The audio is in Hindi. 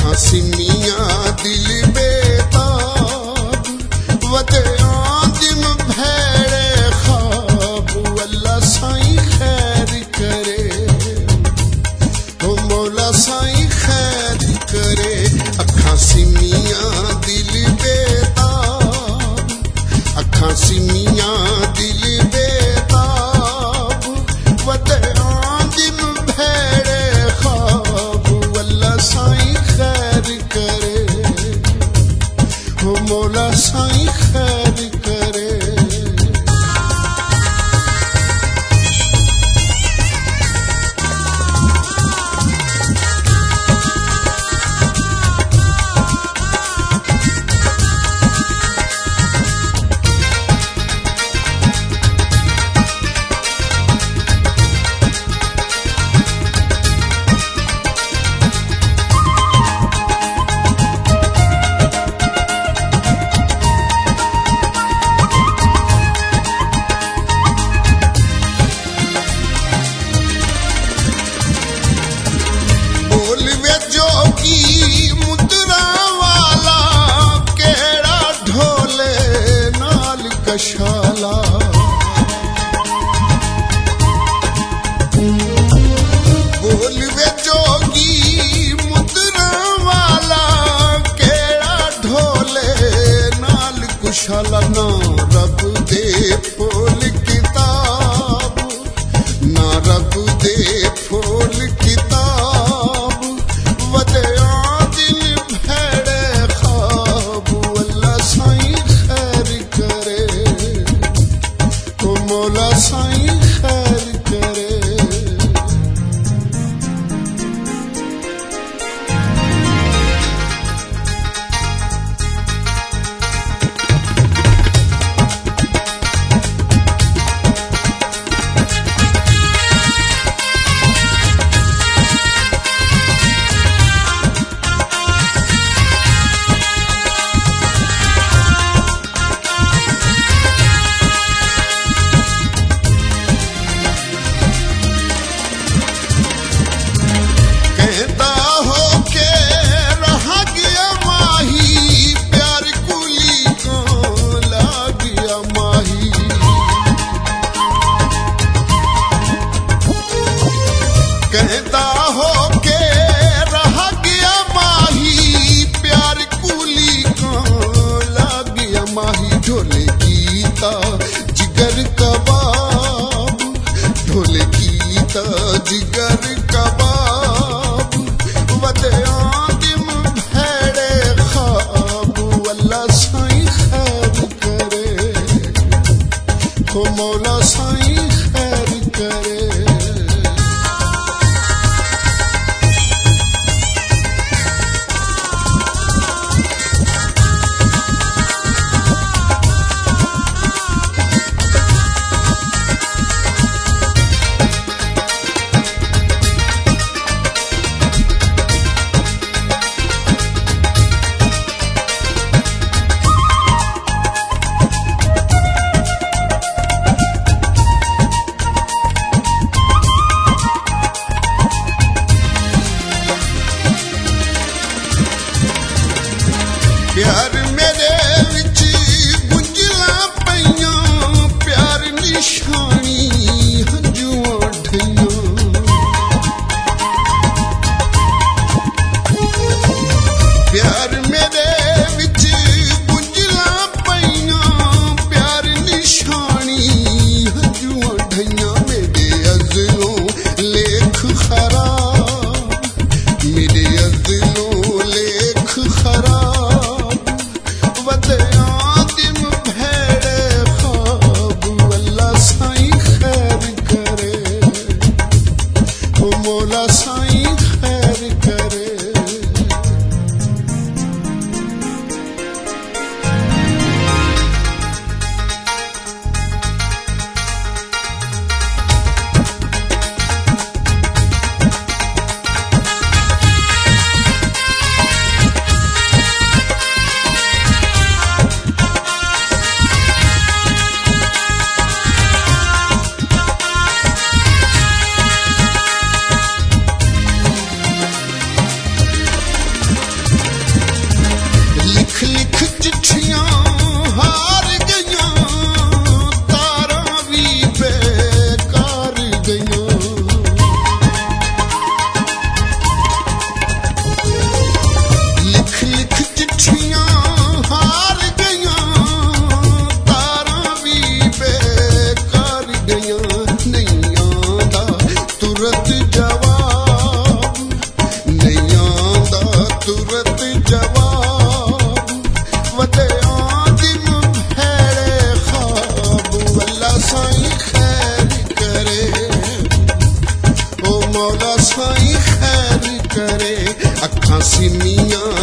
अखां सिमियां दिल बेताब वते आदिम भेड़े ख्वाब अल्लाह साईं खैर करे ओ मौला साईं खैर करे अखां सिमियां दिल बेताब अखां सिमियां दिल बेताब वते आदिम भेड़े ख्वाब अल्लाह साईं खैर करे ओ मौला साईं खैर करे शाला बोल वे जोगी मुद्रा वाला केड़ा ढोले नाल कुशाला ना रब दे फूल किताब ना रब दे फूल किताब वदे दिल भेड़े ख्वाब अल्लाह साईं खैर करे मौला साईं खैर करे कहता हो के रह गया माही प्यार कुली को लग गया माही ढोले गीता जिगर कबाब ढोले गीता जिगर कबाब वदे आदिम भेड़े ख्वाब अल्लाह साईं खैर करे ओ मौला साईं खैर करे प्यार मेरे विच गुंजला पईयां प्यार निशानी हंजुआं ढईयां प्यार मेरे विच गुंजला पईयां प्यार निशानी हंजुआं ढईयां मेरे अज़लों लेख खराब मेरे अज़लों लेख खराब आदिम भेड़े ख्वाब अल्लाह साईं खैर करे ओ मौला साईं खैर करे सिमिया